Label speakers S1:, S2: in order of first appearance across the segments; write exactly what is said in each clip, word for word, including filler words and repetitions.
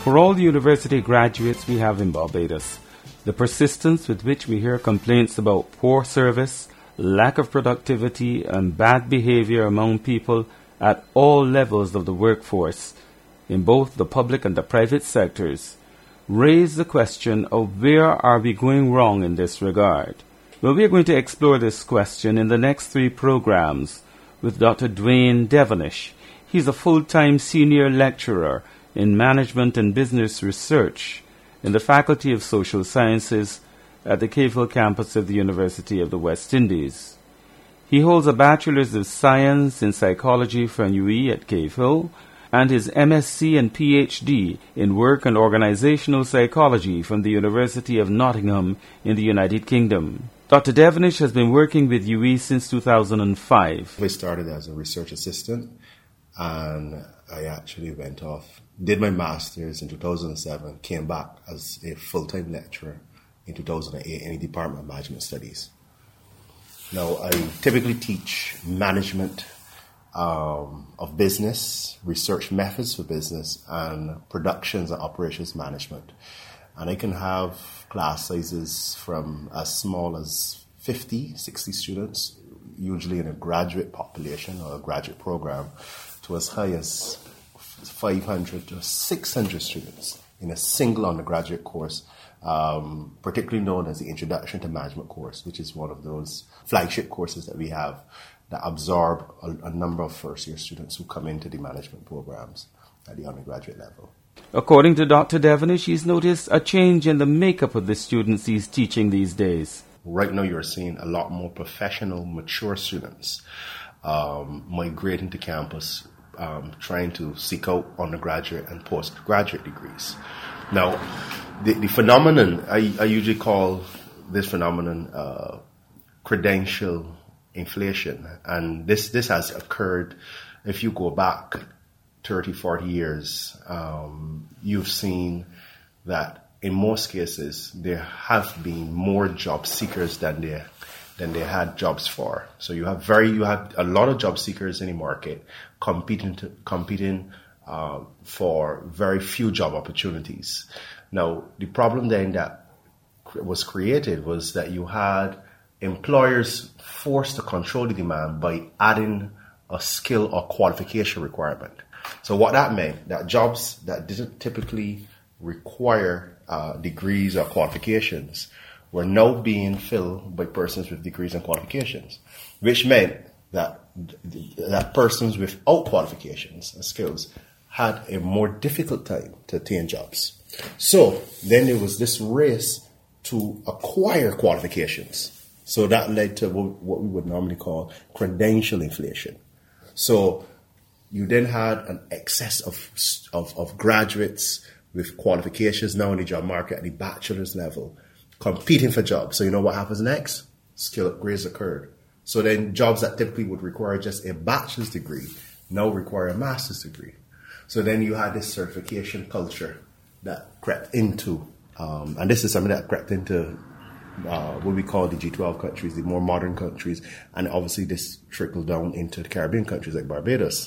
S1: For all the university graduates we have in Barbados, the persistence with which we hear complaints about poor service, lack of productivity, and bad behavior among people at all levels of the workforce, in both the public and the private sectors, raise the question of where are we going wrong in this regard. Well, we are going to explore this question in the next three programs with Doctor Dwayne Devonish. He's a full-time senior lecturer in Management and Business Research in the Faculty of Social Sciences at the Cave Hill campus of the University of the West Indies. He holds a Bachelor's of Science in Psychology from U E at Cave Hill and his M S c and P H D in Work and Organizational Psychology from the University of Nottingham in the United Kingdom. Doctor Devonish has been working with U E since two thousand five.
S2: I started as a research assistant, and I actually went off, did my master's in two thousand seven, came back as a full-time lecturer in two thousand eight in the Department of Management Studies. Now, I typically teach management um, of business, research methods for business, and productions and operations management. And I can have class sizes from as small as fifty, sixty students, usually in a graduate population or a graduate program, to as high as five hundred to six hundred students in a single undergraduate course, um, particularly known as the Introduction to Management course, which is one of those flagship courses that we have that absorb a, a number of first-year students who come into the management programs at the undergraduate level.
S1: According to Doctor Devonish, he's noticed a change in the makeup of the students he's teaching these days.
S2: Right now you're seeing a lot more professional, mature students um, migrating to campus, um, trying to seek out undergraduate and postgraduate degrees. Now, the, the phenomenon, I, I usually call this phenomenon uh, credential inflation. And this, this has occurred, if you go back thirty, forty years, um, you've seen that in most cases there have been more job seekers than they than they had jobs for. So you have very you have a lot of job seekers in the market competing to, competing uh, for very few job opportunities. Now, the problem then that was created was that you had employers forced to control the demand by adding a skill or qualification requirement. So what that meant, that jobs that didn't typically require uh, degrees or qualifications were now being filled by persons with degrees and qualifications, which meant that that persons without qualifications and skills had a more difficult time to attain jobs. So then there was this race to acquire qualifications. So that led to what we would normally call credential inflation. So you then had an excess of, of, of graduates with qualifications now in the job market at the bachelor's level competing for jobs. So you know what happens next? Skill upgrades occurred. So then jobs that typically would require just a bachelor's degree now require a master's degree. So then you had this certification culture that crept into, um, and this is something that crept into uh, what we call the G twelve countries, the more modern countries, and obviously this trickled down into the Caribbean countries like Barbados.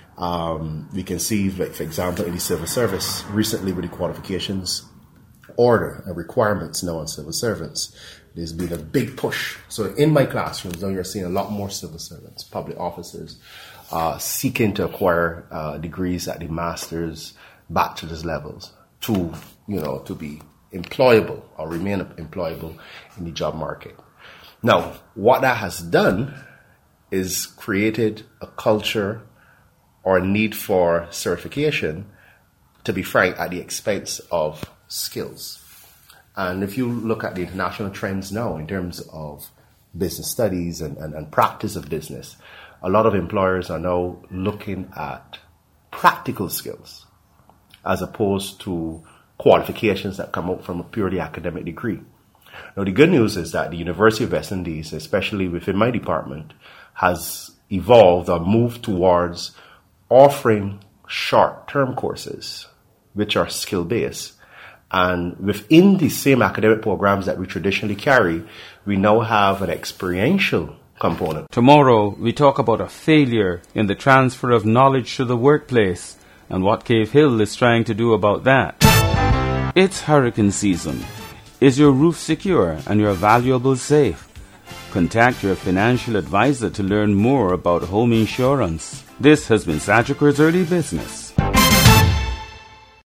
S2: Um, we can see, like, for example, in the civil service, recently with the qualifications order and requirements now on civil servants, there's been a big push. So in my classrooms, now you're seeing a lot more civil servants, public officers, uh, seeking to acquire uh, degrees at the master's, bachelor's levels to, you know, to be employable or remain employable in the job market. Now, what that has done is created a culture or a need for certification, to be frank, at the expense of skills. And if you look at the international trends now in terms of business studies and, and, and practice of business, a lot of employers are now looking at practical skills as opposed to qualifications that come out from a purely academic degree. Now, the good news is that the University of West Indies, especially within my department, has evolved or moved towards offering short-term courses, which are skill-based. And within the same academic programs that we traditionally carry, we now have an experiential component.
S1: Tomorrow, we talk about a failure in the transfer of knowledge to the workplace and what Cave Hill is trying to do about that. It's hurricane season. Is your roof secure and your valuables safe? Contact your financial advisor to learn more about home insurance. This has been Sagicor Early Business.